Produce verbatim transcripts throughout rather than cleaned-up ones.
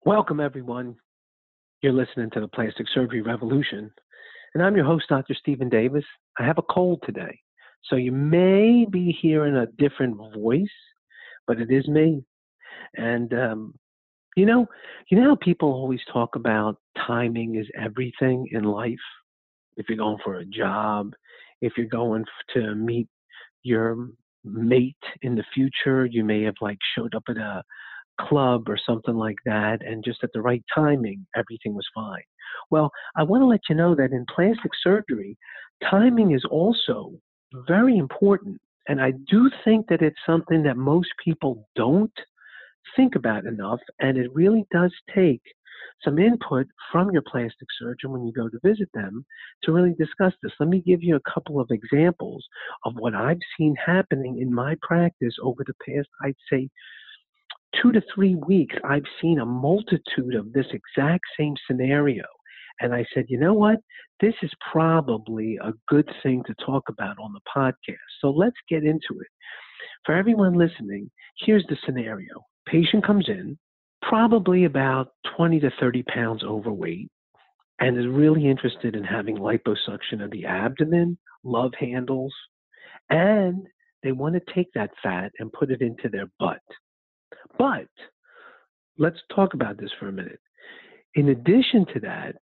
Welcome, everyone. You're listening to the Plastic Surgery Revolution, and I'm your host, Doctor Stephen Davis. I have a cold today, so you may be hearing a different voice, but it is me. And um, you know, you know how people always talk about timing is everything in life. If you're going for a job, if you're going f- to meet your mate in the future, you may have like showed up at a club or something like that, and just at the right timing, everything was fine. Well, I want to let you know that in plastic surgery, timing is also very important. And I do think that it's something that most people don't think about enough. And it really does take some input from your plastic surgeon when you go to visit them to really discuss this. Let me give you a couple of examples of what I've seen happening in my practice over the past, I'd say, two to three weeks, I've seen a multitude of this exact same scenario. And I said, you know what? This is probably a good thing to talk about on the podcast. So let's get into it. For everyone listening, here's the scenario. Patient comes in, probably about twenty to thirty pounds overweight, and is really interested in having liposuction of the abdomen, love handles, and they want to take that fat and put it into their butt. But let's talk about this for a minute. In addition to that,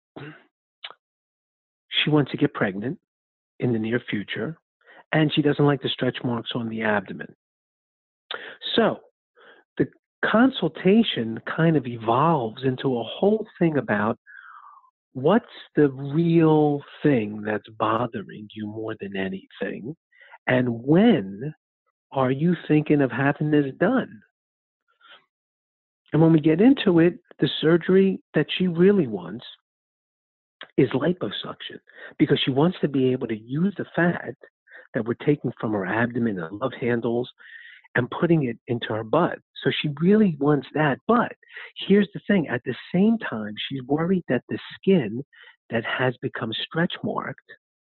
she wants to get pregnant in the near future, and she doesn't like the stretch marks on the abdomen. So the consultation kind of evolves into a whole thing about what's the real thing that's bothering you more than anything, and when are you thinking of having this done? And when we get into it, the surgery that she really wants is liposuction because she wants to be able to use the fat that we're taking from her abdomen and love handles and putting it into her butt. So she really wants that. But here's the thing, at the same time, she's worried that the skin that has become stretch marked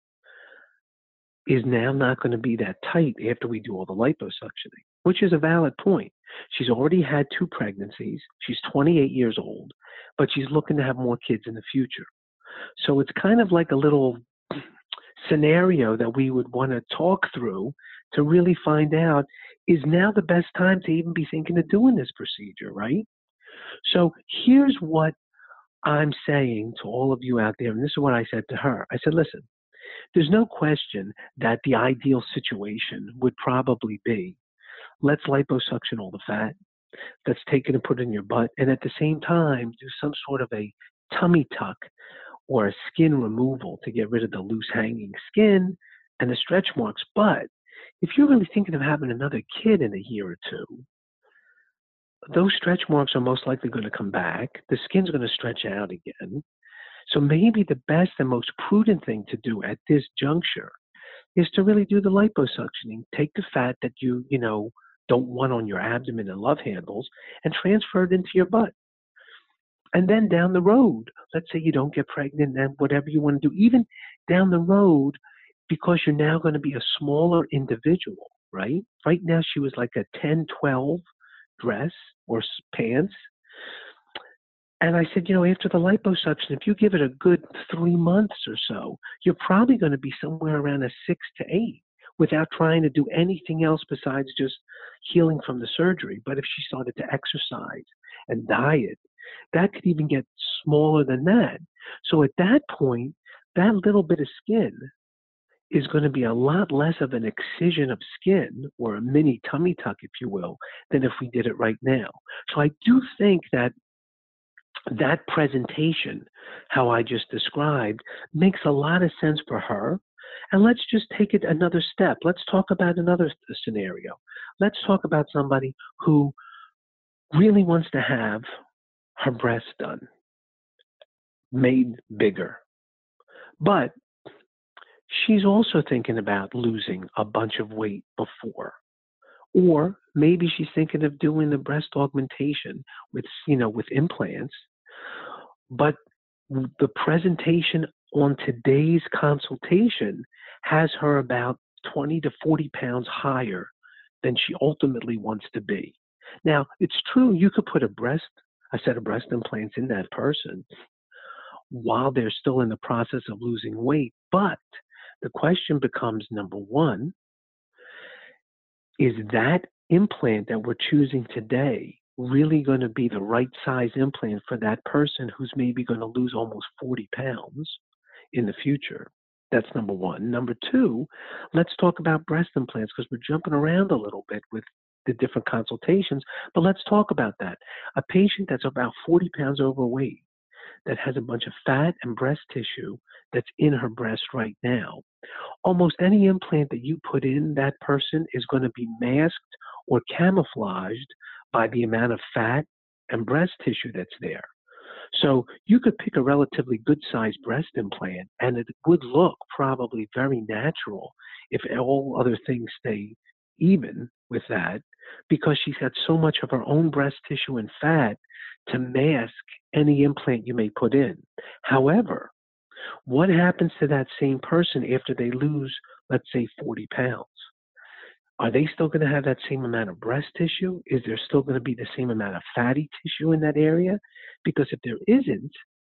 is now not going to be that tight after we do all the liposuctioning, which is a valid point. She's already had two pregnancies. She's twenty-eight years old, but she's looking to have more kids in the future. So it's kind of like a little scenario that we would want to talk through to really find out, is now the best time to even be thinking of doing this procedure, right? So here's what I'm saying to all of you out there, and this is what I said to her. I said, listen, there's no question that the ideal situation would probably be, let's liposuction all the fat, let's take it and put it in your butt, and at the same time do some sort of a tummy tuck or a skin removal to get rid of the loose hanging skin and the stretch marks. But if you're really thinking of having another kid in a year or two, those stretch marks are most likely going to come back. The skin's going to stretch out again. So maybe the best and most prudent thing to do at this juncture is to really do the liposuctioning. Take the fat that you, you know, don't want on your abdomen and love handles and transfer it into your butt. And then down the road, let's say you don't get pregnant and whatever you want to do, even down the road, because you're now going to be a smaller individual, right? Right now, she was like a ten, twelve dress or s- pants. And I said, you know, after the liposuction, if you give it a good three months or so, you're probably going to be somewhere around a six to eight without trying to do anything else besides just healing from the surgery. But if she started to exercise and diet, that could even get smaller than that. So at that point, that little bit of skin is going to be a lot less of an excision of skin or a mini tummy tuck, if you will, than if we did it right now. So I do think that that presentation, how I just described, makes a lot of sense for her. And let's just take it another step. Let's talk about another scenario. Let's talk about somebody who really wants to have her breasts done, made bigger. But she's also thinking about losing a bunch of weight before. Or maybe she's thinking of doing the breast augmentation with, you know, with implants. But the presentation on today's consultation has her about twenty to forty pounds higher than she ultimately wants to be. Now, it's true you could put a breast, a set of breast implants in that person while they're still in the process of losing weight. But the question becomes, number one, is that implant that we're choosing today really going to be the right size implant for that person who's maybe going to lose almost forty pounds in the future? That's number one. Number two, let's talk about breast implants because we're jumping around a little bit with the different consultations, but let's talk about that. A patient that's about forty pounds overweight that has a bunch of fat and breast tissue that's in her breast right now, almost any implant that you put in that person is going to be masked or camouflaged by the amount of fat and breast tissue that's there. So you could pick a relatively good sized breast implant and it would look probably very natural if all other things stay even with that because she's got so much of her own breast tissue and fat to mask any implant you may put in. However, what happens to that same person after they lose, let's say, forty pounds? Are they still going to have that same amount of breast tissue? Is there still going to be the same amount of fatty tissue in that area? Because if there isn't,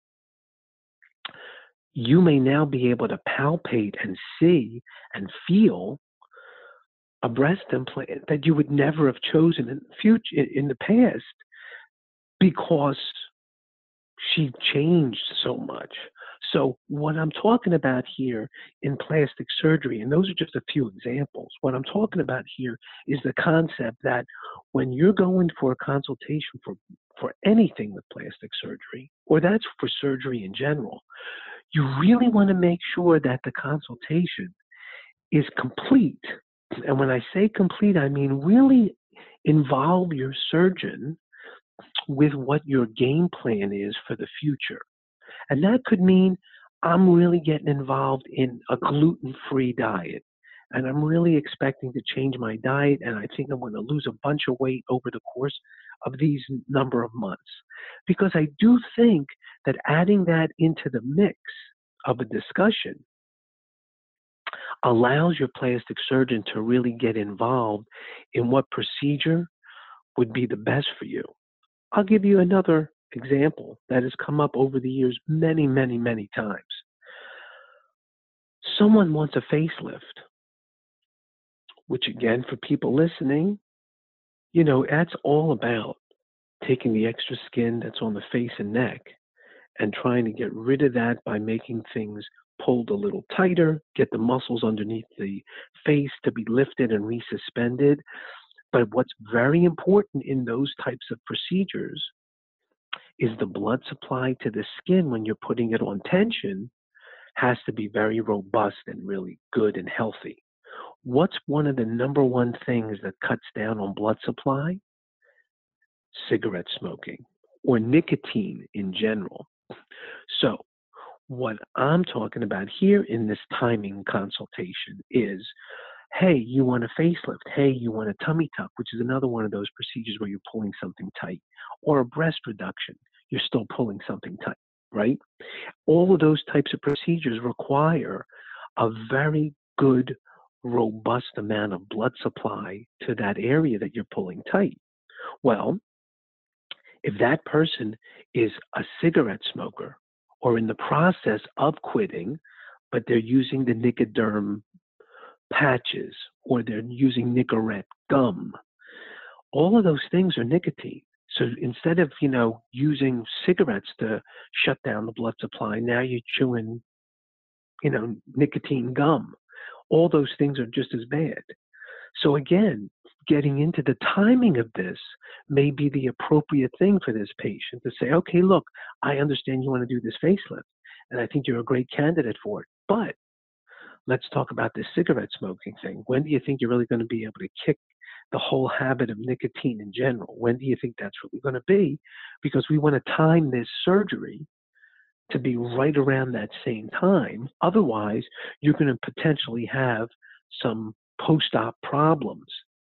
you may now be able to palpate and see and feel a breast implant that you would never have chosen in the future, in the past, because she changed so much. So what I'm talking about here in plastic surgery, and those are just a few examples, what I'm talking about here is the concept that when you're going for a consultation for, for anything with plastic surgery, or that's for surgery in general, you really want to make sure that the consultation is complete. And when I say complete, I mean really involve your surgeon with what your game plan is for the future. And that could mean I'm really getting involved in a gluten-free diet. And I'm really expecting to change my diet. And I think I'm going to lose a bunch of weight over the course of these number of months. Because I do think that adding that into the mix of a discussion allows your plastic surgeon to really get involved in what procedure would be the best for you. I'll give you another example that has come up over the years many, many, many times. Someone wants a facelift, which again, for people listening, you know, that's all about taking the extra skin that's on the face and neck and trying to get rid of that by making things pulled a little tighter, get the muscles underneath the face to be lifted and resuspended. But what's very important in those types of procedures is the blood supply to the skin when you're putting it on tension has to be very robust and really good and healthy. What's one of the number one things that cuts down on blood supply? Cigarette smoking or nicotine in general. So what I'm talking about here in this timing consultation is, hey, you want a facelift. Hey, you want a tummy tuck, which is another one of those procedures where you're pulling something tight, or a breast reduction. You're still pulling something tight, right? All of those types of procedures require a very good, robust amount of blood supply to that area that you're pulling tight. Well, if that person is a cigarette smoker or in the process of quitting, but they're using the Nicoderm patches or they're using Nicorette gum, all of those things are nicotine. So instead of, you know, using cigarettes to shut down the blood supply, now you're chewing, you know, nicotine gum. All those things are just as bad. So again, getting into the timing of this may be the appropriate thing for this patient to say, okay, look, I understand you want to do this facelift, and I think you're a great candidate for it, but let's talk about this cigarette smoking thing. When do you think you're really going to be able to kick the whole habit of nicotine in general? When do you think that's really going to be? Because we want to time this surgery to be right around that same time. Otherwise, you're going to potentially have some post-op problems.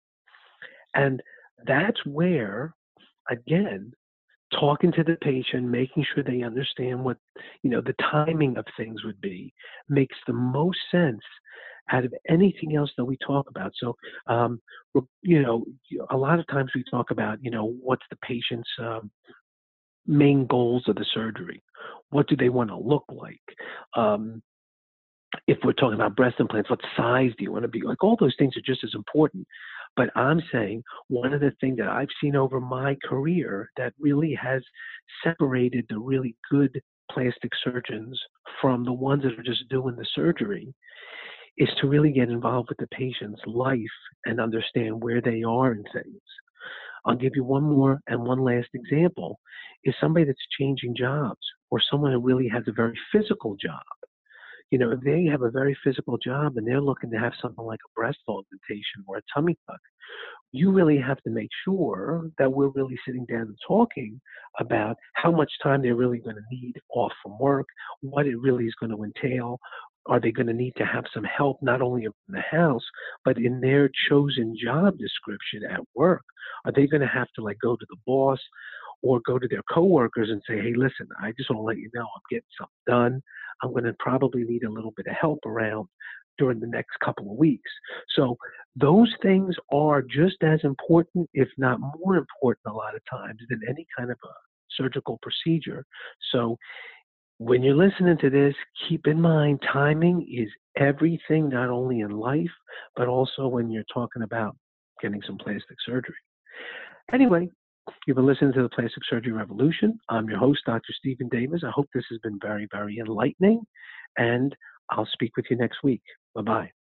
And that's where, again, talking to the patient, making sure they understand what, you know, the timing of things would be, makes the most sense out of anything else that we talk about. So, um, you know, a lot of times we talk about, you know, what's the patient's um, main goals of the surgery? What do they want to look like? Um, if we're talking about breast implants, what size do you want to be? Like all those things are just as important. But I'm saying one of the things that I've seen over my career that really has separated the really good plastic surgeons from the ones that are just doing the surgery is to really get involved with the patient's life and understand where they are in things. I'll give you one more and one last example is somebody that's changing jobs or someone who really has a very physical job. You know, if they have a very physical job and they're looking to have something like a breast augmentation or a tummy tuck, you really have to make sure that we're really sitting down and talking about how much time they're really going to need off from work, what it really is going to entail. Are they going to need to have some help not only in the house, but in their chosen job description at work? Are they going to have to like go to the boss or go to their coworkers and say, hey, listen, I just want to let you know I'm getting something done. I'm going to probably need a little bit of help around during the next couple of weeks. So those things are just as important, if not more important a lot of times than any kind of a surgical procedure. So when you're listening to this, keep in mind timing is everything, not only in life, but also when you're talking about getting some plastic surgery. Anyway, you've been listening to the Plastic Surgery Revolution. I'm your host, Doctor Stephen Davis. I hope this has been very, very enlightening, and I'll speak with you next week. Bye-bye.